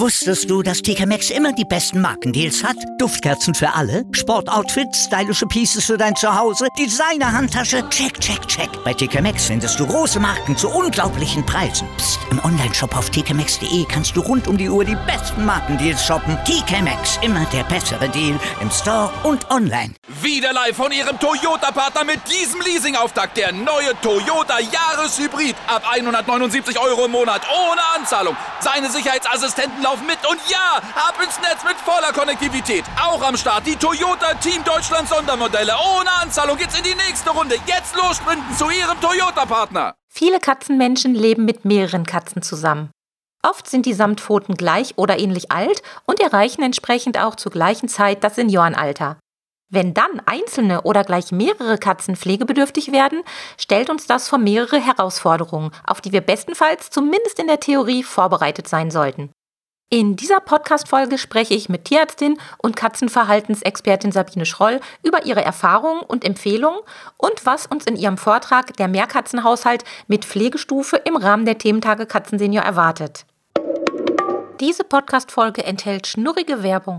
Wusstest du, dass TK Maxx immer die besten Markendeals hat? Duftkerzen für alle, Sportoutfits, stylische Pieces für dein Zuhause, Designer-Handtasche, check, check, check. Bei TK Maxx findest du große Marken zu unglaublichen Preisen. Psst. Im Onlineshop auf tkmaxx.de kannst du rund um die Uhr die besten Markendeals shoppen. TK Maxx, immer der bessere Deal im Store und online. Wieder live von Ihrem Toyota-Partner mit diesem Leasing-Auftakt. Der neue Toyota Jahreshybrid. Ab 179 € im Monat. Ohne Anzahlung. Seine Sicherheitsassistenten laufen mit. Und ja, ab ins Netz mit voller Konnektivität. Auch am Start die Toyota Team Deutschland Sondermodelle. Ohne Anzahlung geht's in die nächste Runde. Jetzt los sprinten zu Ihrem Toyota-Partner. Viele Katzenmenschen leben mit mehreren Katzen zusammen. Oft sind die Samtpfoten gleich oder ähnlich alt und erreichen entsprechend auch zur gleichen Zeit das Seniorenalter. Wenn dann einzelne oder gleich mehrere Katzen pflegebedürftig werden, stellt uns das vor mehrere Herausforderungen, auf die wir bestenfalls zumindest in der Theorie vorbereitet sein sollten. In dieser Podcast-Folge spreche ich mit Tierärztin und Katzenverhaltensexpertin Sabine Schroll über ihre Erfahrungen und Empfehlungen und was uns in ihrem Vortrag der Mehrkatzenhaushalt mit Pflegestufe im Rahmen der Thementage Katzensenior erwartet. Diese Podcast-Folge enthält schnurrige Werbung.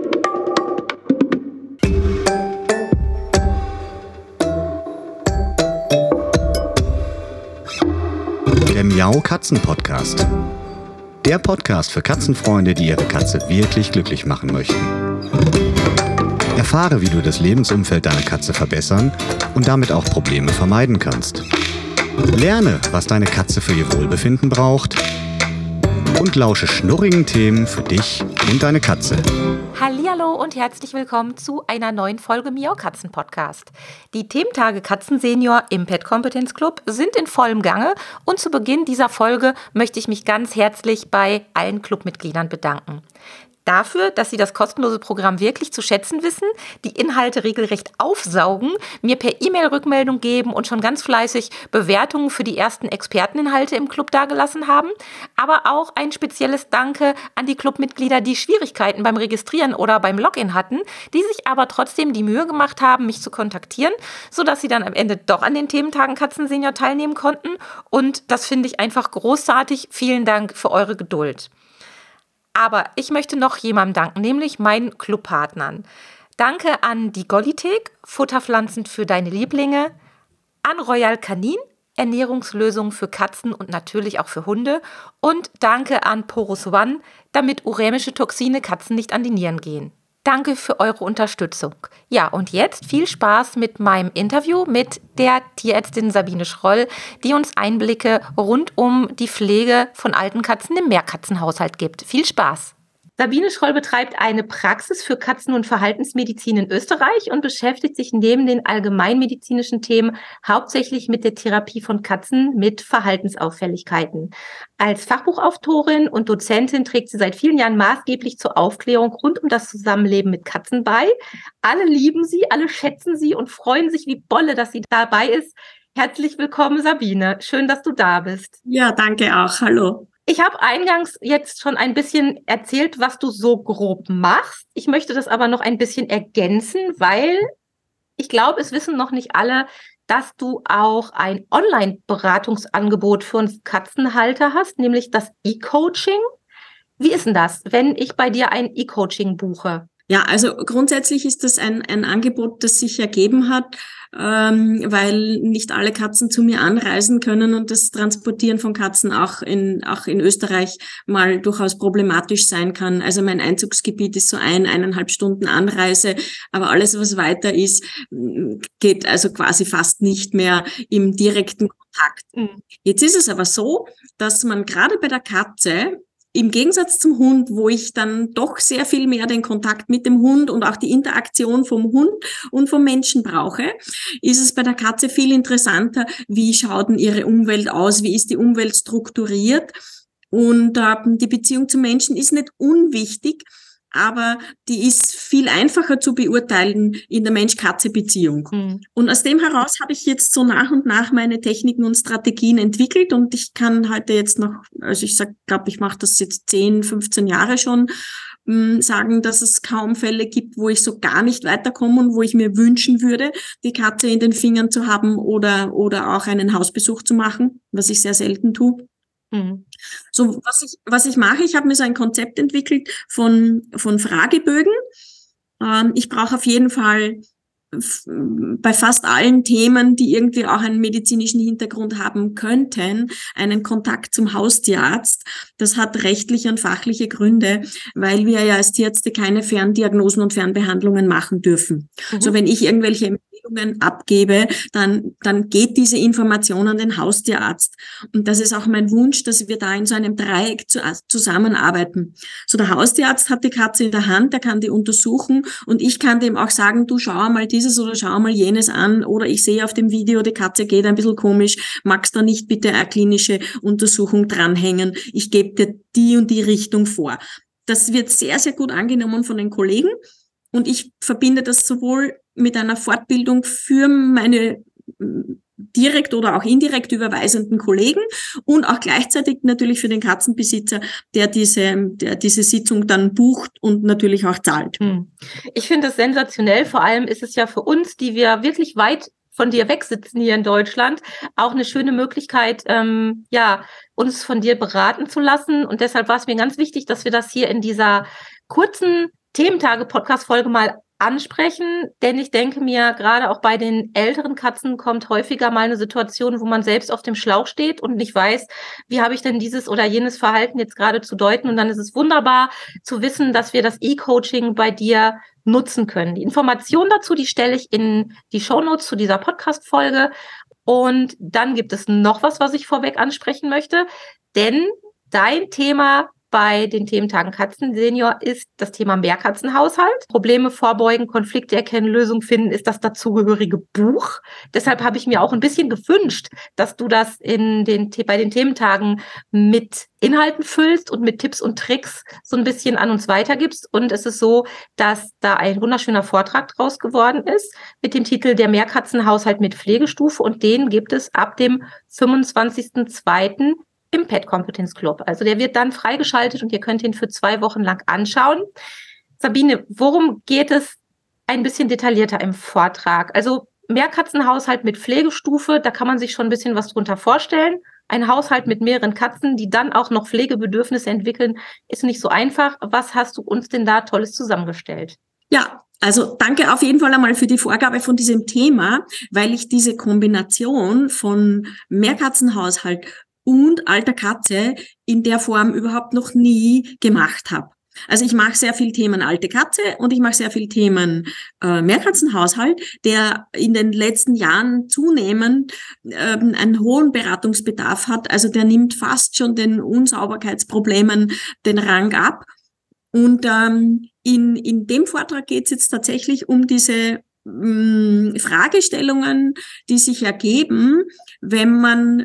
Der Miau Katzen Podcast. Der Podcast für Katzenfreunde, die ihre Katze wirklich glücklich machen möchten. Erfahre, wie du das Lebensumfeld deiner Katze verbessern und damit auch Probleme vermeiden kannst. Lerne, was deine Katze für ihr Wohlbefinden braucht und lausche schnurrigen Themen für dich und deine Katze. Hallihallo und herzlich willkommen zu einer neuen Folge Miau Katzen Podcast. Die Thementage Katzensenior im Pet Competence Club sind in vollem Gange und zu Beginn dieser Folge möchte ich mich ganz herzlich bei allen Clubmitgliedern bedanken. Dafür, dass sie das kostenlose Programm wirklich zu schätzen wissen, die Inhalte regelrecht aufsaugen, mir per E-Mail Rückmeldung geben und schon ganz fleißig Bewertungen für die ersten Experteninhalte im Club dagelassen haben, aber auch ein spezielles Danke an die Clubmitglieder, die Schwierigkeiten beim Registrieren oder beim Login hatten, die sich aber trotzdem die Mühe gemacht haben, mich zu kontaktieren, sodass sie dann am Ende doch an den Thementagen Katzensenior teilnehmen konnten und das finde ich einfach großartig. Vielen Dank für eure Geduld. Aber ich möchte noch jemandem danken, nämlich meinen Clubpartnern. Danke an die Gollithek, Futterpflanzen für deine Lieblinge, an Royal Canin, Ernährungslösungen für Katzen und natürlich auch für Hunde und danke an Porus One, damit urämische Toxine Katzen nicht an die Nieren gehen. Danke für eure Unterstützung. Ja, und jetzt viel Spaß mit meinem Interview mit der Tierärztin Sabine Schroll, die uns Einblicke rund um die Pflege von alten Katzen im Mehrkatzenhaushalt gibt. Viel Spaß! Sabine Schroll betreibt eine Praxis für Katzen- und Verhaltensmedizin in Österreich und beschäftigt sich neben den allgemeinmedizinischen Themen hauptsächlich mit der Therapie von Katzen mit Verhaltensauffälligkeiten. Als Fachbuchautorin und Dozentin trägt sie seit vielen Jahren maßgeblich zur Aufklärung rund um das Zusammenleben mit Katzen bei. Alle lieben sie, alle schätzen sie und freuen sich wie Bolle, dass sie dabei ist. Herzlich willkommen, Sabine. Schön, dass du da bist. Ja, danke auch. Hallo. Ich habe eingangs jetzt schon ein bisschen erzählt, was du so grob machst. Ich möchte das aber noch ein bisschen ergänzen, weil ich glaube, es wissen noch nicht alle, dass du auch ein Online-Beratungsangebot für uns Katzenhalter hast, nämlich das E-Coaching. Wie ist denn das, wenn ich bei dir ein E-Coaching buche? Ja, also grundsätzlich ist das ein Angebot, das sich ergeben hat, weil nicht alle Katzen zu mir anreisen können und das Transportieren von Katzen auch in Österreich mal durchaus problematisch sein kann. Also mein Einzugsgebiet ist so 1,5 Stunden Anreise, aber alles, was weiter ist, geht also quasi fast nicht mehr im direkten Kontakt. Jetzt ist es aber so, dass man gerade bei der Katze im Gegensatz zum Hund, wo ich dann doch sehr viel mehr den Kontakt mit dem Hund und auch die Interaktion vom Hund und vom Menschen brauche, ist es bei der Katze viel interessanter, wie schaut denn ihre Umwelt aus, wie ist die Umwelt strukturiert. Und die Beziehung zum Menschen ist nicht unwichtig, aber die ist viel einfacher zu beurteilen in der Mensch-Katze-Beziehung. Und aus dem heraus habe ich jetzt so nach und nach meine Techniken und Strategien entwickelt und ich kann heute jetzt noch, also ich glaube, ich mache das jetzt 10, 15 Jahre schon, sagen, dass es kaum Fälle gibt, wo ich so gar nicht weiterkomme und wo ich mir wünschen würde, die Katze in den Fingern zu haben oder auch einen Hausbesuch zu machen, was ich sehr selten tue. So, was ich mache, ich habe mir so ein Konzept entwickelt von Fragebögen. Ich brauche auf jeden Fall bei fast allen Themen, die irgendwie auch einen medizinischen Hintergrund haben könnten, einen Kontakt zum Haustierarzt. Das hat rechtliche und fachliche Gründe, weil wir ja als Tierärzte keine Ferndiagnosen und Fernbehandlungen machen dürfen. So, wenn ich irgendwelche Empfehlungen abgebe, dann geht diese Information an den Haustierarzt. Und das ist auch mein Wunsch, dass wir da in so einem Dreieck zusammenarbeiten. So, der Haustierarzt hat die Katze in der Hand, der kann die untersuchen und ich kann dem auch sagen, du schau mal dieses oder schau mal jenes an oder ich sehe auf dem Video, die Katze geht ein bisschen komisch, magst du nicht bitte eine klinische Untersuchung dranhängen? Ich gebe dir die und die Richtung vor. Das wird sehr, sehr gut angenommen von den Kollegen und ich verbinde das sowohl mit einer Fortbildung für meine direkt oder auch indirekt überweisenden Kollegen und auch gleichzeitig natürlich für den Katzenbesitzer, der diese Sitzung dann bucht und natürlich auch zahlt. Ich finde es sensationell. Vor allem ist es ja für uns, die wir wirklich weit von dir weg sitzen hier in Deutschland, auch eine schöne Möglichkeit, uns von dir beraten zu lassen. Und deshalb war es mir ganz wichtig, dass wir das hier in dieser kurzen Thementage-Podcast-Folge mal ansprechen, denn ich denke mir, gerade auch bei den älteren Katzen kommt häufiger mal eine Situation, wo man selbst auf dem Schlauch steht und nicht weiß, wie habe ich denn dieses oder jenes Verhalten jetzt gerade zu deuten. Und dann ist es wunderbar zu wissen, dass wir das E-Coaching bei dir nutzen können. Die Informationen dazu, die stelle ich in die Shownotes zu dieser Podcast-Folge. Und dann gibt es noch was ich vorweg ansprechen möchte, denn dein Thema bei den Thementagen Katzensenior ist das Thema Mehrkatzenhaushalt. Probleme vorbeugen, Konflikte erkennen, Lösungen finden ist das dazugehörige Buch. Deshalb habe ich mir auch ein bisschen gewünscht, dass du das bei den Thementagen mit Inhalten füllst und mit Tipps und Tricks so ein bisschen an uns weitergibst. Und es ist so, dass da ein wunderschöner Vortrag draus geworden ist mit dem Titel Der Mehrkatzenhaushalt mit Pflegestufe. Und den gibt es ab dem 25.02. im Pet Competence Club. Also der wird dann freigeschaltet und ihr könnt ihn für 2 Wochen lang anschauen. Sabine, worum geht es ein bisschen detaillierter im Vortrag? Also Mehrkatzenhaushalt mit Pflegestufe, da kann man sich schon ein bisschen was drunter vorstellen. Ein Haushalt mit mehreren Katzen, die dann auch noch Pflegebedürfnisse entwickeln, ist nicht so einfach. Was hast du uns denn da Tolles zusammengestellt? Ja, also danke auf jeden Fall einmal für die Vorgabe von diesem Thema, weil ich diese Kombination von Mehrkatzenhaushalt und alter Katze in der Form überhaupt noch nie gemacht habe. Also ich mache sehr viel Themen alte Katze und ich mache sehr viel Themen Mehrkatzenhaushalt, der in den letzten Jahren zunehmend einen hohen Beratungsbedarf hat. Also der nimmt fast schon den Unsauberkeitsproblemen den Rang ab. Und in dem Vortrag geht es jetzt tatsächlich um diese Fragestellungen, die sich ergeben, wenn man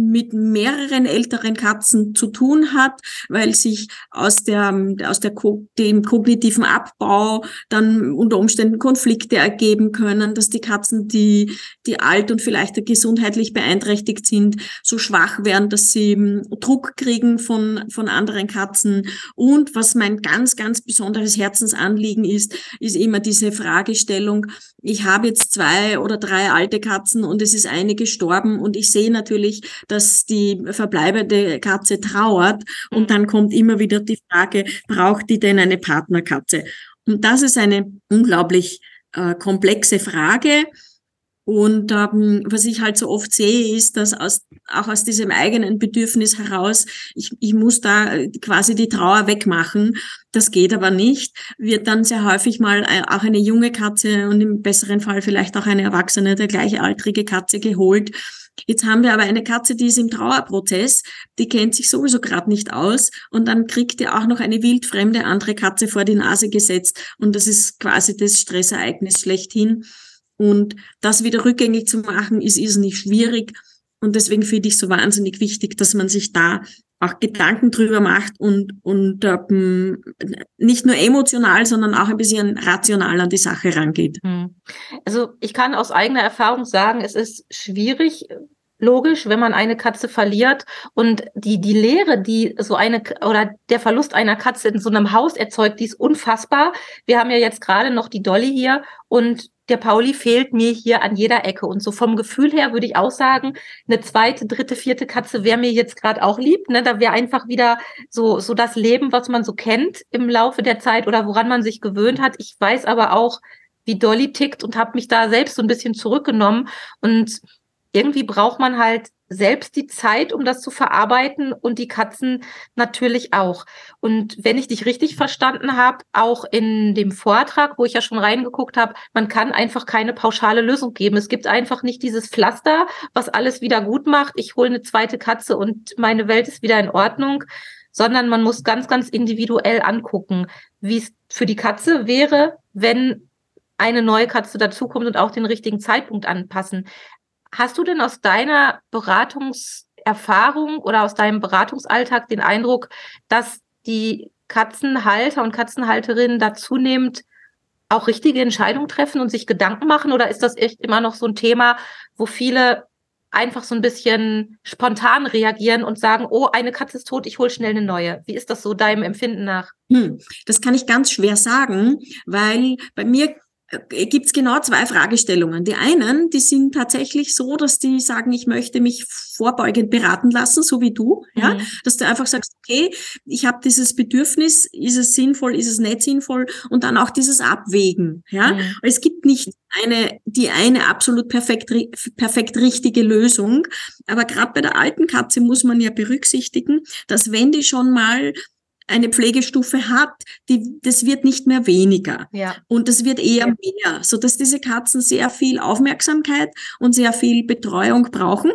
mit mehreren Katzen zu tun hat, weil sich aus dem kognitiven Abbau dann unter Umständen Konflikte ergeben können, dass die Katzen, die alt und vielleicht gesundheitlich beeinträchtigt sind, so schwach werden, dass sie Druck kriegen von anderen Katzen. Und was mein ganz, ganz besonderes Herzensanliegen ist immer diese Fragestellung, ich habe jetzt 2 oder 3 alte Katzen und es ist eine gestorben und ich sehe natürlich, dass die verbleibende Katze trauert und dann kommt immer wieder die Frage, braucht die denn eine Partnerkatze? Und das ist eine unglaublich komplexe Frage. Und was ich halt so oft sehe, ist, dass auch aus diesem eigenen Bedürfnis heraus, ich muss da quasi die Trauer wegmachen. Das geht aber nicht. Wird dann sehr häufig mal auch eine junge Katze und im besseren Fall vielleicht auch eine erwachsene, der gleichaltrige Katze geholt. Jetzt haben wir aber eine Katze, die ist im Trauerprozess, die kennt sich sowieso gerade nicht aus und dann kriegt ihr auch noch eine wildfremde andere Katze vor die Nase gesetzt und das ist quasi das Stressereignis schlechthin. Und das wieder rückgängig zu machen, ist irrsinnig schwierig. Und deswegen finde ich es so wahnsinnig wichtig, dass man sich da auch Gedanken drüber macht und nicht nur emotional, sondern auch ein bisschen rational an die Sache rangeht. Also ich kann aus eigener Erfahrung sagen, es ist schwierig, logisch, wenn man eine Katze verliert und die Leere, die oder der Verlust einer Katze in so einem Haus erzeugt, die ist unfassbar. Wir haben ja jetzt gerade noch die Dolly hier und der Pauli fehlt mir hier an jeder Ecke. Und so vom Gefühl her würde ich auch sagen, eine zweite, dritte, vierte Katze wäre mir jetzt gerade auch lieb. Ne? Da wäre einfach wieder so das Leben, was man so kennt im Laufe der Zeit oder woran man sich gewöhnt hat. Ich weiß aber auch, wie Dolly tickt und habe mich da selbst so ein bisschen zurückgenommen. Und irgendwie braucht man halt selbst die Zeit, um das zu verarbeiten und die Katzen natürlich auch. Und wenn ich dich richtig verstanden habe, auch in dem Vortrag, wo ich ja schon reingeguckt habe, man kann einfach keine pauschale Lösung geben. Es gibt einfach nicht dieses Pflaster, was alles wieder gut macht. Ich hole eine zweite Katze und meine Welt ist wieder in Ordnung, sondern man muss ganz, ganz individuell angucken, wie es für die Katze wäre, wenn eine neue Katze dazukommt und auch den richtigen Zeitpunkt anpassen. Hast du denn aus deiner Beratungserfahrung oder aus deinem Beratungsalltag den Eindruck, dass die Katzenhalter und Katzenhalterinnen da zunehmend auch richtige Entscheidungen treffen und sich Gedanken machen? Oder ist das echt immer noch so ein Thema, wo viele einfach so ein bisschen spontan reagieren und sagen, oh, eine Katze ist tot, ich hole schnell eine neue? Wie ist das so deinem Empfinden nach? Das kann ich ganz schwer sagen, weil bei mir gibt's genau zwei Fragestellungen. Die einen, die sind tatsächlich so, dass die sagen, ich möchte mich vorbeugend beraten lassen, so wie du, ja, dass du einfach sagst, okay, ich habe dieses Bedürfnis, ist es sinnvoll, ist es nicht sinnvoll, und dann auch dieses Abwägen, ja. Es gibt nicht die eine absolut perfekt richtige Lösung, aber gerade bei der alten Katze muss man ja berücksichtigen, dass wenn die schon mal eine Pflegestufe hat, das wird nicht mehr weniger. Ja. Und das wird eher mehr, so dass diese Katzen sehr viel Aufmerksamkeit und sehr viel Betreuung brauchen.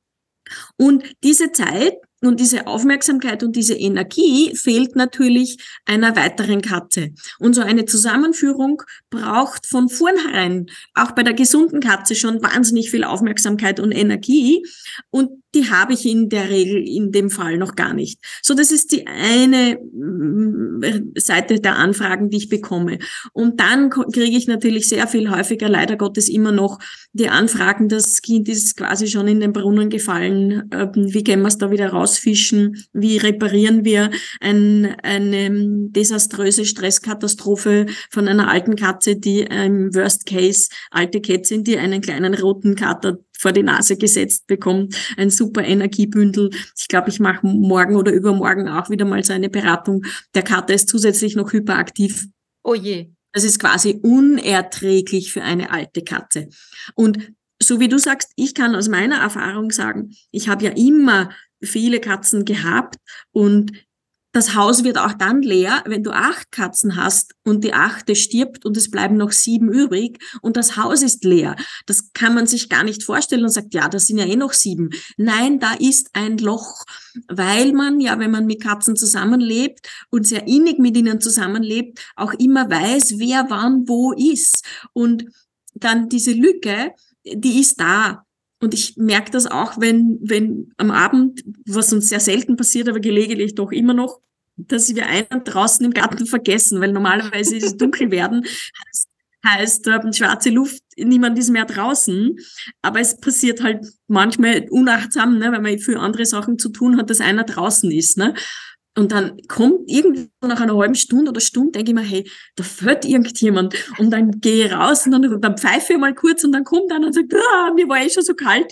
Und diese Zeit und diese Aufmerksamkeit und diese Energie fehlt natürlich einer weiteren Katze. Und so eine Zusammenführung braucht von vornherein auch bei der gesunden Katze schon wahnsinnig viel Aufmerksamkeit und Energie. Und die habe ich in der Regel in dem Fall noch gar nicht. So, das ist die eine Seite der Anfragen, die ich bekomme. Und dann kriege ich natürlich sehr viel häufiger, leider Gottes, immer noch die Anfragen, das Kind ist quasi schon in den Brunnen gefallen, wie können wir es da wieder rausfischen, wie reparieren wir eine desaströse Stresskatastrophe von einer alten Katze, die im Worst Case alte Kätzin, die einen kleinen roten Kater vor die Nase gesetzt bekommt, ein super Energiebündel. Ich glaube, ich mache morgen oder übermorgen auch wieder mal so eine Beratung. Der Kater ist zusätzlich noch hyperaktiv. Oh je. Das ist quasi unerträglich für eine alte Katze. Und so wie du sagst, ich kann aus meiner Erfahrung sagen, ich habe ja immer viele Katzen gehabt und das Haus wird auch dann leer, wenn du 8 Katzen hast und die 8. stirbt und es bleiben noch 7 übrig und das Haus ist leer. Das kann man sich gar nicht vorstellen und sagt, ja, das sind ja eh noch 7. Nein, da ist ein Loch, weil man ja, wenn man mit Katzen zusammenlebt und sehr innig mit ihnen zusammenlebt, auch immer weiß, wer wann wo ist. Und dann diese Lücke, die ist da. Und ich merke das auch, wenn am Abend, was uns sehr selten passiert, aber gelegentlich doch immer noch, dass wir einen draußen im Garten vergessen, weil normalerweise ist es dunkel werden, heißt schwarze Luft, niemand ist mehr draußen. Aber es passiert halt manchmal unachtsam, ne, weil man für andere Sachen zu tun hat, dass einer draußen ist. Ne? Und dann kommt irgendwo nach einer halben Stunde oder Stunde, denke ich mir, hey, da fällt irgendjemand. Und dann gehe ich raus und dann pfeife ich mal kurz und dann kommt einer und sagt, mir war eh schon so kalt.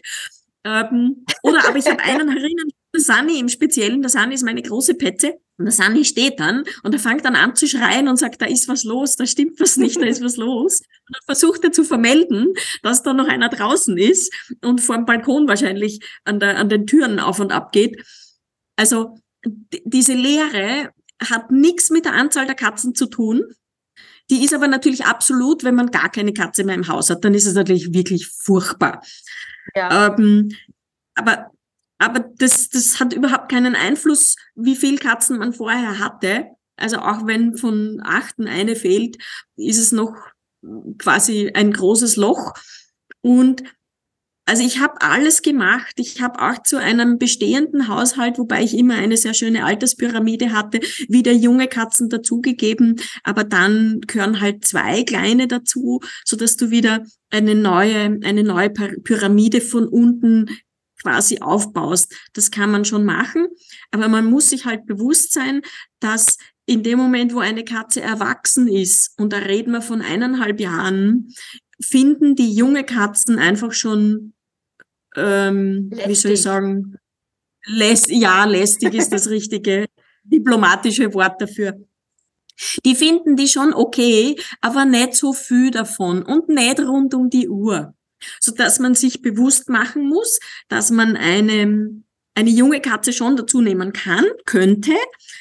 Aber ich habe einen erinnern, der Sunny im Speziellen, der Sunny ist meine große Petze. Und der Sunny steht dann und er fängt dann an zu schreien und sagt, da ist was los, da stimmt was nicht, da ist was los. Und dann versucht er zu vermelden, dass da noch einer draußen ist und vor dem Balkon wahrscheinlich an den Türen auf und ab geht. Also diese Leere hat nichts mit der Anzahl der Katzen zu tun. Die ist aber natürlich absolut, wenn man gar keine Katze mehr im Haus hat, dann ist es natürlich wirklich furchtbar. Ja. Aber das hat überhaupt keinen Einfluss, wie viel Katzen man vorher hatte. Also auch wenn von 8 eine fehlt, ist es noch quasi ein großes Loch. Und also ich habe alles gemacht. Ich habe auch zu einem bestehenden Haushalt, wobei ich immer eine sehr schöne Alterspyramide hatte, wieder junge Katzen dazugegeben. Aber dann gehören halt 2 kleine dazu, sodass du wieder eine neue Pyramide von unten quasi aufbaust. Das kann man schon machen, aber man muss sich halt bewusst sein, dass in dem Moment, wo eine Katze erwachsen ist, und da reden wir von 1,5 Jahren, finden die junge Katzen einfach schon, wie soll ich sagen, lästig ist das richtige diplomatische Wort dafür. Die finden die schon okay, aber nicht so viel davon und nicht rund um die Uhr. Sodass man sich bewusst machen muss, dass man eine junge Katze schon dazu nehmen könnte.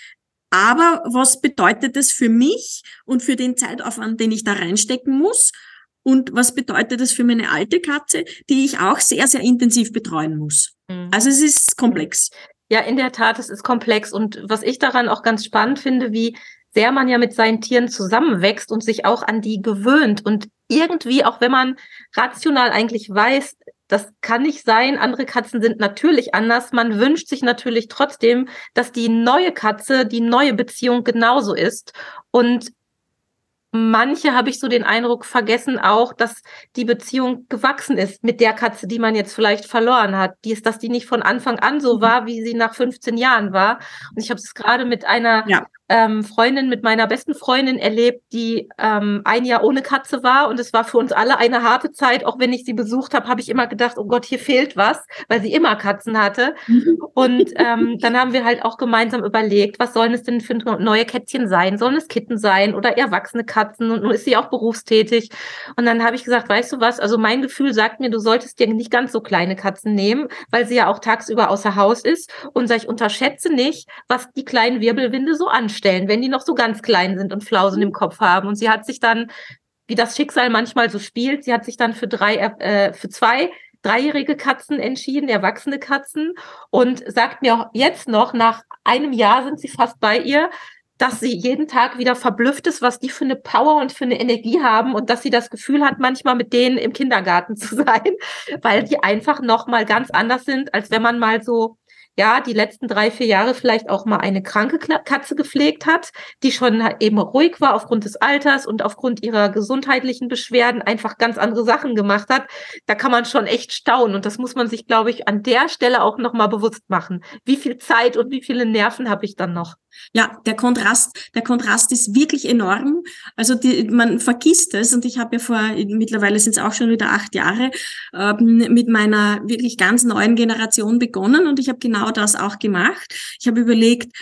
Aber was bedeutet das für mich und für den Zeitaufwand, den ich da reinstecken muss? Und was bedeutet das für meine alte Katze, die ich auch sehr, sehr intensiv betreuen muss? Also es ist komplex. Ja, in der Tat, es ist komplex. Und was ich daran auch ganz spannend finde, wie sehr man ja mit seinen Tieren zusammenwächst und sich auch an die gewöhnt. Und irgendwie, auch wenn man rational eigentlich weiß, das kann nicht sein, andere Katzen sind natürlich anders, man wünscht sich natürlich trotzdem, dass die neue Katze, die neue Beziehung genauso ist. Und manche, habe ich so den Eindruck, vergessen auch, dass die Beziehung gewachsen ist mit der Katze, die man jetzt vielleicht verloren hat. Dass die nicht von Anfang an so war, wie sie nach 15 Jahren war. Und ich habe es gerade mit einer Freundin, mit meiner besten Freundin erlebt, die ein Jahr ohne Katze war. Und es war für uns alle eine harte Zeit. Auch wenn ich sie besucht habe, habe ich immer gedacht, oh Gott, hier fehlt was, weil sie immer Katzen hatte. Und dann haben wir halt auch gemeinsam überlegt, was sollen es denn für neue Kätzchen sein? Sollen es Kitten sein oder erwachsene Katzen? Und nun ist sie auch berufstätig. Und dann habe ich gesagt, weißt du was, also mein Gefühl sagt mir, du solltest dir nicht ganz so kleine Katzen nehmen, weil sie ja auch tagsüber außer Haus ist. Und ich unterschätze nicht, was die kleinen Wirbelwinde so anstellen, wenn die noch so ganz klein sind und Flausen im Kopf haben. Und sie hat sich dann, wie das Schicksal manchmal so spielt, sie hat sich dann für zwei dreijährige Katzen entschieden, erwachsene Katzen, und sagt mir jetzt noch, nach einem Jahr sind sie fast bei ihr, dass sie jeden Tag wieder verblüfft ist, was die für eine Power und für eine Energie haben und dass sie das Gefühl hat, manchmal mit denen im Kindergarten zu sein, weil die einfach noch mal ganz anders sind, als wenn man mal so, ja, die letzten 3-4 Jahre vielleicht auch mal eine kranke Katze gepflegt hat, die schon eben ruhig war aufgrund des Alters und aufgrund ihrer gesundheitlichen Beschwerden einfach ganz andere Sachen gemacht hat. Da kann man schon echt staunen und das muss man sich, glaube ich, an der Stelle auch noch mal bewusst machen. Wie viel Zeit und wie viele Nerven habe ich dann noch? Ja, der Kontrast ist wirklich enorm. Also man vergisst es, und ich habe ja mittlerweile sind es auch schon wieder 8 Jahre, mit meiner wirklich ganz neuen Generation begonnen, und ich habe genau das auch gemacht. Ich habe überlegt,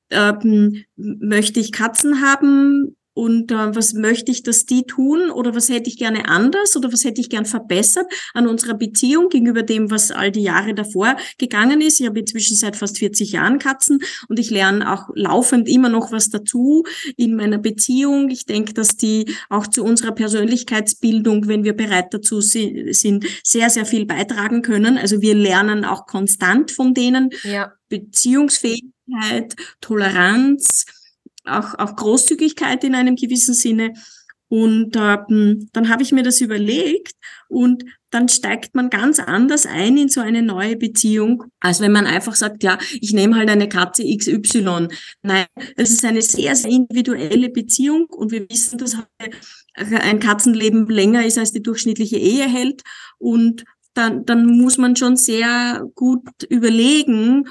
möchte ich Katzen haben? Und was möchte ich, dass die tun, oder was hätte ich gerne anders, oder was hätte ich gern verbessert an unserer Beziehung gegenüber dem, was all die Jahre davor gegangen ist. Ich habe inzwischen seit fast 40 Jahren Katzen und ich lerne auch laufend immer noch was dazu in meiner Beziehung. Ich denke, dass die auch zu unserer Persönlichkeitsbildung, wenn wir bereit dazu sind, sehr, sehr viel beitragen können. Also wir lernen auch konstant von denen. Ja. Beziehungsfähigkeit, Toleranz, auch Großzügigkeit in einem gewissen Sinne. Und dann habe ich mir das überlegt, und dann steigt man ganz anders ein in so eine neue Beziehung, als wenn man einfach sagt, ja, ich nehme halt eine Katze XY. Nein, es ist eine sehr, sehr individuelle Beziehung, und wir wissen, dass ein Katzenleben länger ist, als die durchschnittliche Ehe hält. Und dann muss man schon sehr gut überlegen,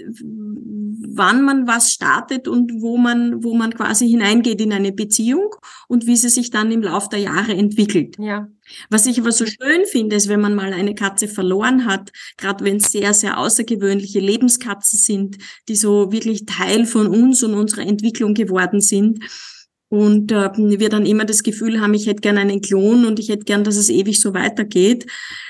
wann man was startet und wo man quasi hineingeht in eine Beziehung und wie sie sich dann im Laufe der Jahre entwickelt. Ja. Was ich aber so schön finde, ist, wenn man mal eine Katze verloren hat, gerade wenn es sehr, sehr außergewöhnliche Lebenskatzen sind, die so wirklich Teil von uns und unserer Entwicklung geworden sind. Und wir dann immer das Gefühl haben, ich hätte gern einen Klon und ich hätte gern, dass es ewig so weitergeht.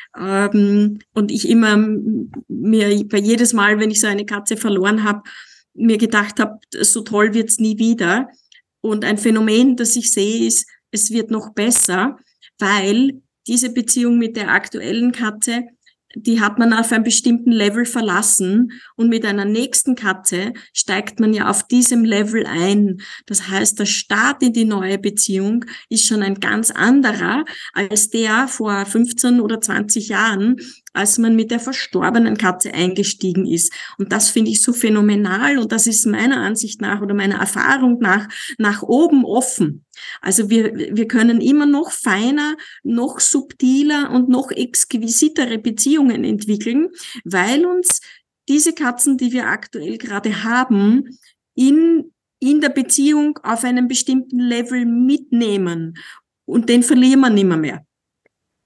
Und ich immer mir bei jedes Mal, wenn ich so eine Katze verloren habe, mir gedacht habe, so toll wird's nie wieder. Und ein Phänomen, das ich sehe, ist, es wird noch besser, weil diese Beziehung mit der aktuellen Katze, die hat man auf einem bestimmten Level verlassen, und mit einer nächsten Katze steigt man ja auf diesem Level ein. Das heißt, der Start in die neue Beziehung ist schon ein ganz anderer als der vor 15 oder 20 Jahren, als man mit der verstorbenen Katze eingestiegen ist. Und das finde ich so phänomenal, und das ist meiner Ansicht nach oder meiner Erfahrung nach oben offen. Also wir können immer noch feiner, noch subtiler und noch exquisitere Beziehungen entwickeln, weil uns diese Katzen, die wir aktuell gerade haben, in der Beziehung auf einem bestimmten Level mitnehmen, und den verlieren wir nimmer mehr.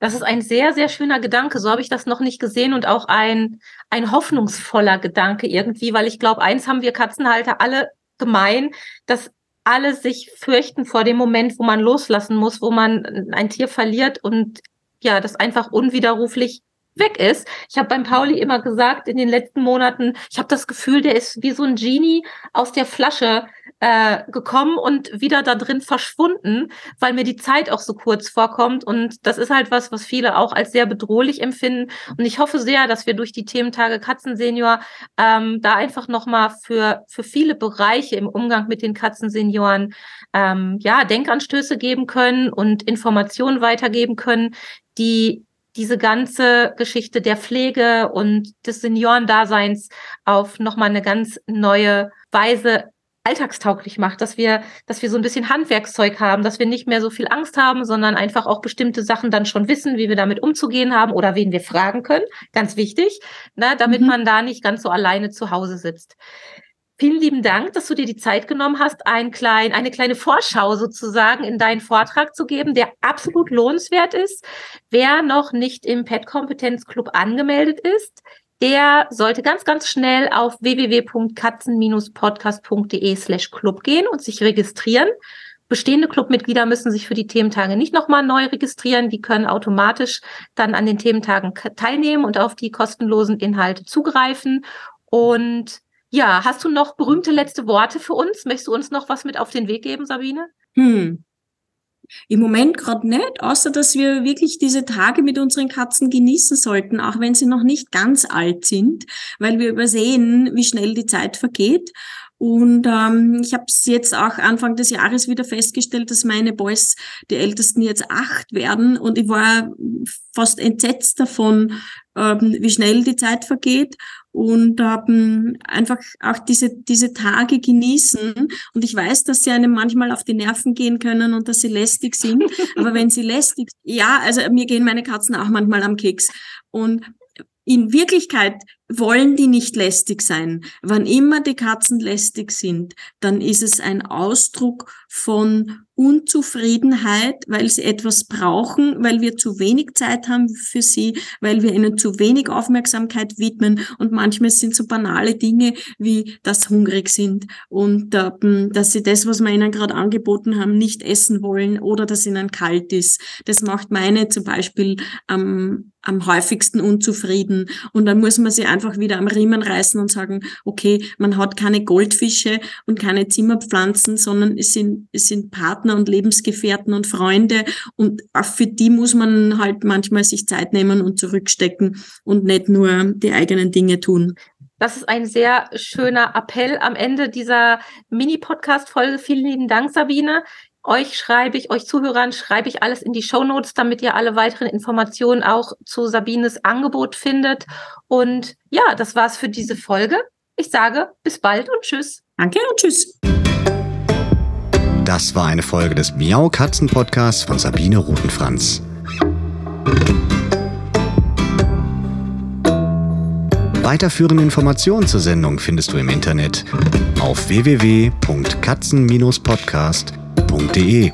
Das ist ein sehr, sehr schöner Gedanke. So habe ich das noch nicht gesehen und auch ein hoffnungsvoller Gedanke irgendwie, weil ich glaube, eins haben wir Katzenhalter alle gemein, dass alle sich fürchten vor dem Moment, wo man loslassen muss, wo man ein Tier verliert und ja, das einfach unwiderruflich weg ist. Ich habe beim Pauli immer gesagt, in den letzten Monaten, ich habe das Gefühl, der ist wie so ein Genie aus der Flasche gekommen und wieder da drin verschwunden, weil mir die Zeit auch so kurz vorkommt. Und das ist halt was viele auch als sehr bedrohlich empfinden. Und ich hoffe sehr, dass wir durch die Thementage Katzensenior da einfach nochmal für viele Bereiche im Umgang mit den Katzensenioren Denkanstöße geben können und Informationen weitergeben können, die diese ganze Geschichte der Pflege und des Seniorendaseins auf nochmal eine ganz neue Weise alltagstauglich macht, dass wir so ein bisschen Handwerkszeug haben, dass wir nicht mehr so viel Angst haben, sondern einfach auch bestimmte Sachen dann schon wissen, wie wir damit umzugehen haben oder wen wir fragen können. Ganz wichtig, damit man da nicht ganz so alleine zu Hause sitzt. Vielen lieben Dank, dass du dir die Zeit genommen hast, eine kleine Vorschau sozusagen in deinen Vortrag zu geben, der absolut lohnenswert ist. Wer noch nicht im Pet-Kompetenz-Club angemeldet ist, der sollte ganz, ganz schnell auf www.katzen-podcast.de/club gehen und sich registrieren. Bestehende Clubmitglieder müssen sich für die Thementage nicht nochmal neu registrieren. Die können automatisch dann an den Thementagen teilnehmen und auf die kostenlosen Inhalte zugreifen. Und ja, hast du noch berühmte letzte Worte für uns? Möchtest du uns noch was mit auf den Weg geben, Sabine? Im Moment gerade nicht, außer dass wir wirklich diese Tage mit unseren Katzen genießen sollten, auch wenn sie noch nicht ganz alt sind, weil wir übersehen, wie schnell die Zeit vergeht. Und ich habe es jetzt auch Anfang des Jahres wieder festgestellt, dass meine Boys, die Ältesten, jetzt 8 werden. Und ich war fast entsetzt davon, wie schnell die Zeit vergeht. Und einfach auch diese Tage genießen. Und ich weiß, dass sie einem manchmal auf die Nerven gehen können und dass sie lästig sind. Aber wenn sie lästig, also mir gehen meine Katzen auch manchmal am Keks. Und in Wirklichkeit wollen die nicht lästig sein. Wann immer die Katzen lästig sind, dann ist es ein Ausdruck von Unzufriedenheit, weil sie etwas brauchen, weil wir zu wenig Zeit haben für sie, weil wir ihnen zu wenig Aufmerksamkeit widmen. Und manchmal sind so banale Dinge, wie dass sie hungrig sind und dass sie das, was wir ihnen gerade angeboten haben, nicht essen wollen oder dass ihnen kalt ist. Das macht meine zum Beispiel am häufigsten unzufrieden. Und dann muss man sie einfach wieder am Riemen reißen und sagen, okay, man hat keine Goldfische und keine Zimmerpflanzen, sondern es sind Partner und Lebensgefährten und Freunde, und auch für die muss man halt manchmal sich Zeit nehmen und zurückstecken und nicht nur die eigenen Dinge tun. Das ist ein sehr schöner Appell am Ende dieser Mini-Podcast-Folge. Vielen lieben Dank, Sabine. Euch Zuhörern schreibe ich alles in die Shownotes, damit ihr alle weiteren Informationen auch zu Sabines Angebot findet. Und ja, das war's für diese Folge. Ich sage bis bald und tschüss. Danke und tschüss. Das war eine Folge des Miau Katzen Podcasts von Sabine Rutenfranz. Weiterführende Informationen zur Sendung findest du im Internet auf www.katzen-podcast.de.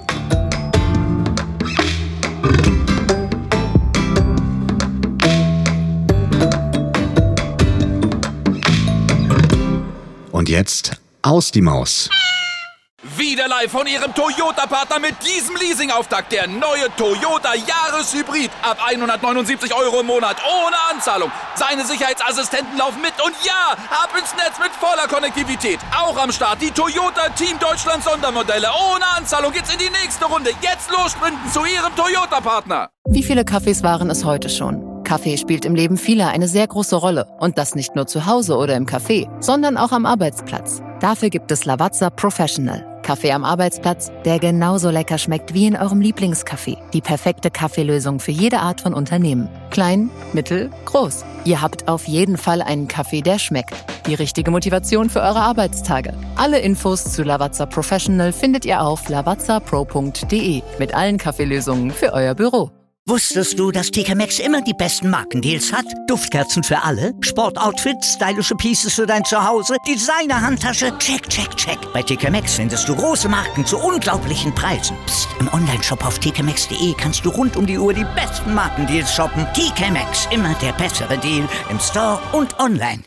Und jetzt aus die Maus. Wieder live von Ihrem Toyota-Partner mit diesem Leasing-Auftakt. Der neue Toyota Jahreshybrid. Ab 179 € im Monat. Ohne Anzahlung. Seine Sicherheitsassistenten laufen mit. Und ja, ab ins Netz mit voller Konnektivität. Auch am Start die Toyota Team Deutschland Sondermodelle. Ohne Anzahlung geht's in die nächste Runde. Jetzt los sprinten zu Ihrem Toyota-Partner. Wie viele Kaffees waren es heute schon? Kaffee spielt im Leben vieler eine sehr große Rolle. Und das nicht nur zu Hause oder im Café, sondern auch am Arbeitsplatz. Dafür gibt es Lavazza Professional. Kaffee am Arbeitsplatz, der genauso lecker schmeckt wie in eurem Lieblingscafé. Die perfekte Kaffeelösung für jede Art von Unternehmen. Klein, mittel, groß. Ihr habt auf jeden Fall einen Kaffee, der schmeckt. Die richtige Motivation für eure Arbeitstage. Alle Infos zu Lavazza Professional findet ihr auf lavazzapro.de mit allen Kaffeelösungen für euer Büro. Wusstest du, dass TK Maxx immer die besten Markendeals hat? Duftkerzen für alle, Sportoutfits, stylische Pieces für dein Zuhause, Designer-Handtasche, check, check, check. Bei TK Maxx findest du große Marken zu unglaublichen Preisen. Psst. Im Onlineshop auf tkmaxx.de kannst du rund um die Uhr die besten Markendeals shoppen. TK Maxx, immer der bessere Deal im Store und online.